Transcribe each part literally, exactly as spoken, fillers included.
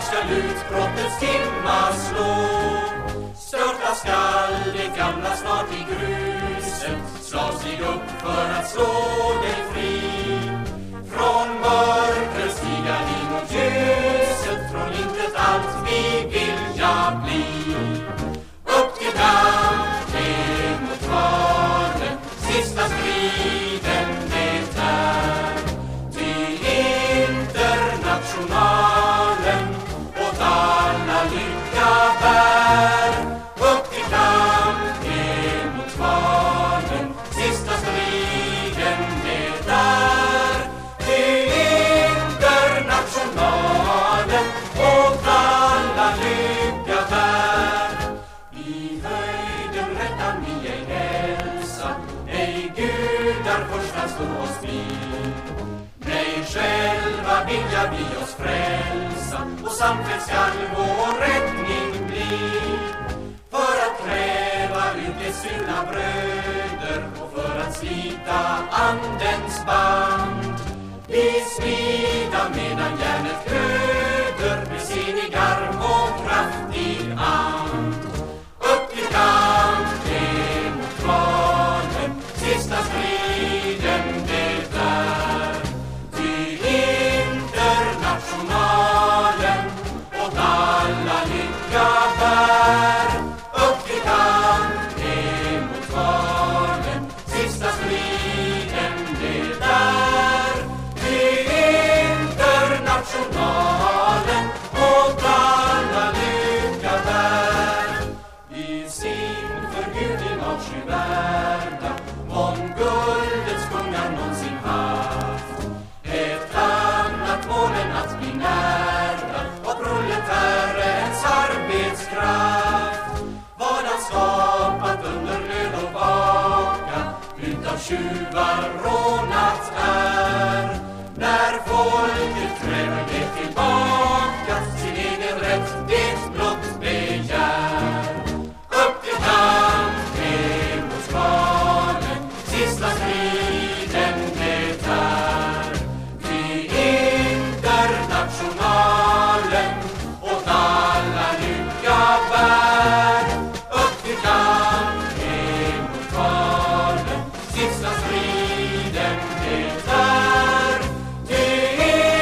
snart skall utbrottets timma slå. Störta skall det gamla snart i gruset. Slav sig upp för att slå dig fri. Från mörker stiga vi mot ljuset. Från intet allt vi vilja bli. Upp till kamp, det mot valen. Sista striden det är. Till internationalen åt alla lycka bär. Upp till kamp, det mot valen. Sista striden det är. Till internationalen åt alla lycka bär. I höjden rättan vi ej hälsa, ej gudar första stå oss vid. Nej, själva vilja vi oss frälsa, och samfällt skall vår räddning bli. För att kräva ut de sura bröder, och för att slita andens band. Vi smida medan järnet glöder, med sinnig arm och kraftig and. Upp till kamp, det mot kvarnen, sista striden det är. Till internationalen åt alla lycka bär. Upp till kamp, det mot kvarnen, sista striden det är. Till internationalen åt alla lycka bär. I sin förgudning avskyvärda, mån guldets kungar någonsin haft. Ett annat mål än att bli nära av proletärens arbetskraft. Vad han skapat under nöd och vaka, utav tjuvar rånat är. När folket kräver det tillbaka, sin egen rätt det blott begär. Upp till kamp, det mot kvarnen, sista striden det är. Till internationalen åt alla lycka bär. Upp till kamp, det mot kvarnen, sista striden det är. Till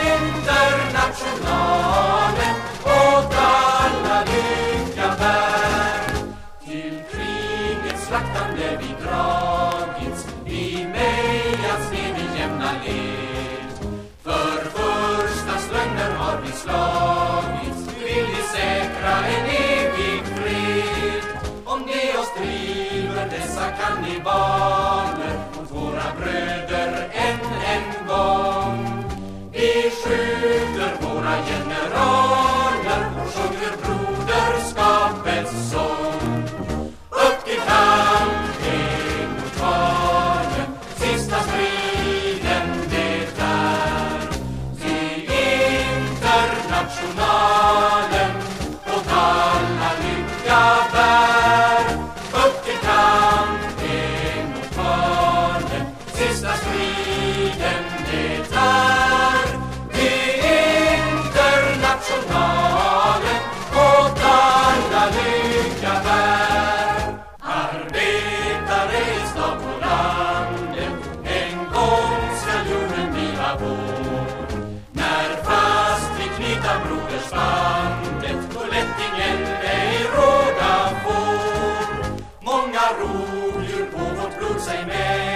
internationalen åt alla lycka bär. Till krigets slaktande vi dragits, vi mejats ner i jämna led. För första lögner har vi slagits, vill vi säkra en evig fred. Om det oss driver dessa kannibaler mot våra bröder än en gång. Vi skjuter våra generaler och sjunger broderskapets sång. Upp till kamp, det mot kvarnen, sista striden det är. Till internationalen åt alla lycka bär. Upp till kamp, det mot kvarnen, sista striden det är. Till internationalen åt alla lycka bär. Arbetare i stad på landet, en gång skall jorden bliva vår. När fast vi knyta brodersbandet, då lättingen ej råda får. Många rovdjur på vårt blod sig med,